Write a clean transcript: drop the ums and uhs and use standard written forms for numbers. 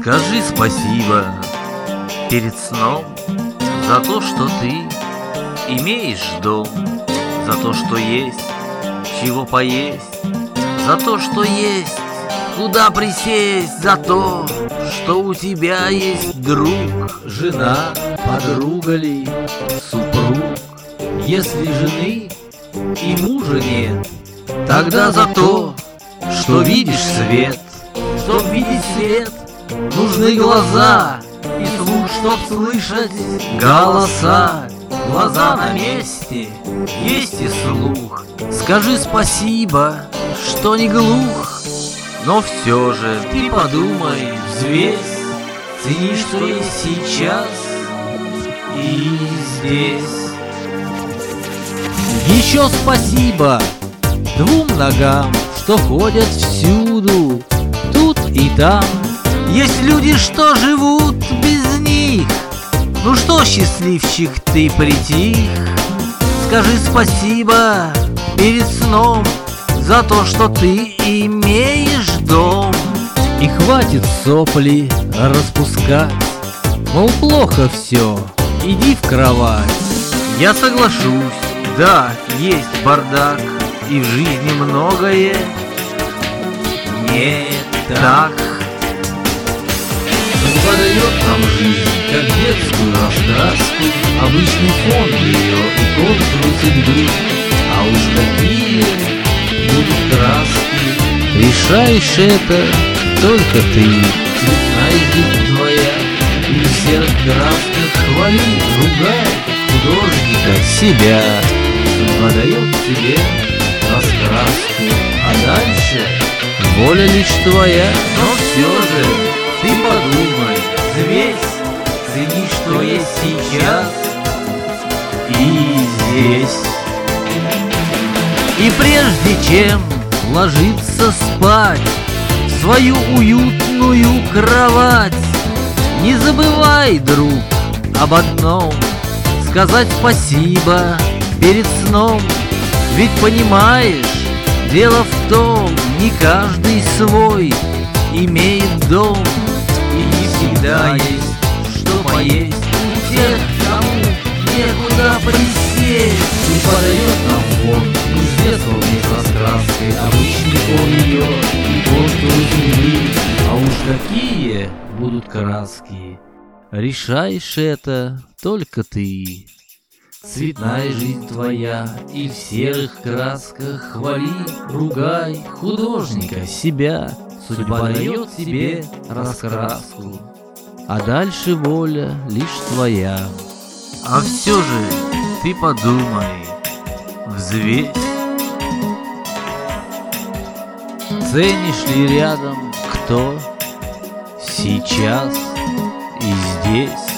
Скажи спасибо перед сном за то, что ты имеешь дом, за то, что есть чего поесть, за то, что есть куда присесть, за то, что у тебя есть друг, жена, подруга ли, супруг. Если жены и мужа нет, тогда за то, что видишь свет. Чтоб видеть свет, нужны глаза, и слух, чтоб слышать голоса. Глаза на месте, есть и слух. Скажи спасибо, что не глух. Но все же ты подумай, взвесь, цени, что есть сейчас и здесь. Еще спасибо двум ногам, что ходят всюду, тут и там. Есть люди, что живут без них. Ну что, счастливчик, ты притих? Скажи спасибо перед сном за то, что ты имеешь дом. И хватит сопли распускать, мол, плохо все, иди в кровать. Я соглашусь, да, есть бардак, и в жизни многое не так. Подает нам жизнь, как детскую раскраску, обычный фон ее и контуры судьбы. А уж какие будут краски, решаешь это только ты. Цветная жизнь твоя, и в серых красках хвали, ругай художника себя. Судьба дает тебе раскраску, а дальше воля лишь твоя. Но все же ты подумай, взвесь, цени, что есть сейчас и здесь. И прежде чем ложиться спать в свою уютную кровать, не забывай, друг, об одном: сказать спасибо перед сном. Ведь понимаешь, дело в том, не каждый свой имеет дом. И не всегда есть что поесть у тех, кому некуда присесть. И подает нам фон из детства вниз раскраской, обычный фон ее и контуры земли. А уж какие будут краски, решаешь это только ты. Цветная жизнь твоя, и в серых красках хвали, ругай художника себя. Судьба дает тебе раскраску, а дальше воля лишь твоя. А все же ты подумай, взвесь, ценишь ли рядом кто сейчас и здесь?